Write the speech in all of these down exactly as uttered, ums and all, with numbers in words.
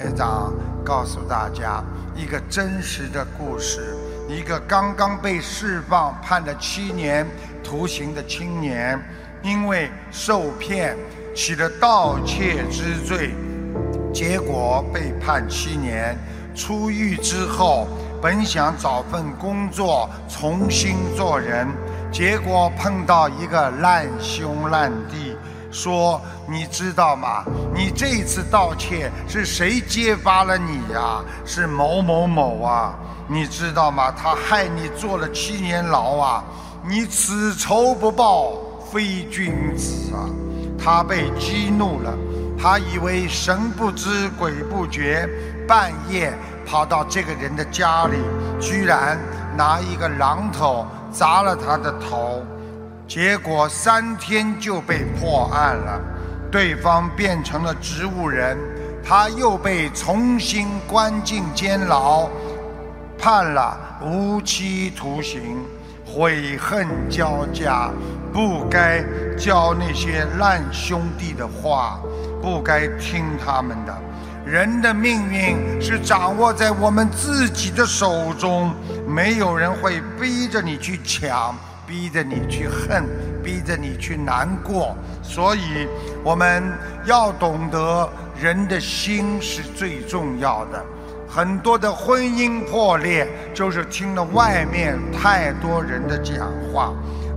台长告诉大家一个真实的故事，一个刚刚被释放判了七年徒刑的青年，因为受骗起了盗窃之罪，结果被判七年。出狱之后本想找份工作重新做人，结果碰到一个烂兄烂弟，说你知道吗，你这次盗窃是谁揭发了你呀？是某某某啊，你知道吗，他害你坐了七年牢啊，你此仇不报非君子啊。他被激怒了，他以为神不知鬼不觉，半夜跑到这个人的家里，居然拿一个榔头砸了他的头，结果三天就被破案了，对方变成了植物人，他又被重新关进监牢，判了无期徒刑，悔恨交加，不该教那些烂兄弟的话，不该听他们的。人的命运是掌握在我们自己的手中，没有人会逼着你去抢，逼着你去恨，逼着你去难过。所以我们要懂得人的心是最重要的。很多的婚姻破裂就是听了外面太多人的讲话。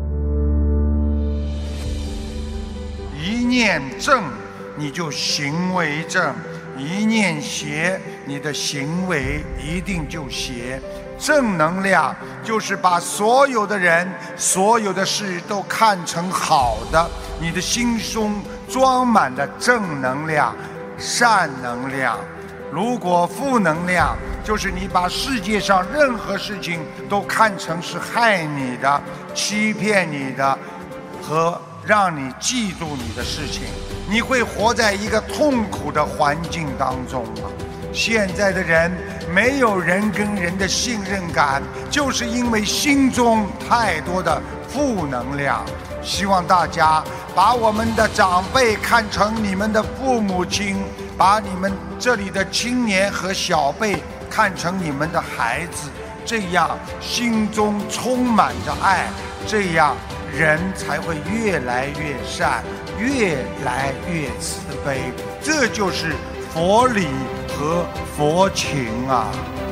一念正你就行为正，一念邪你的行为一定就邪。正能量就是把所有的人所有的事都看成好的，你的心中装满了正能量善能量。如果负能量就是你把世界上任何事情都看成是害你的欺骗你的和让你记住你的事情，你会活在一个痛苦的环境当中吗？现在的人没有人跟人的信任感，就是因为心中太多的负能量。希望大家把我们的长辈看成你们的父母亲，把你们这里的青年和小辈看成你们的孩子，这样心中充满着爱，这样人才会越来越善，越来越慈悲。这就是佛理和佛情啊。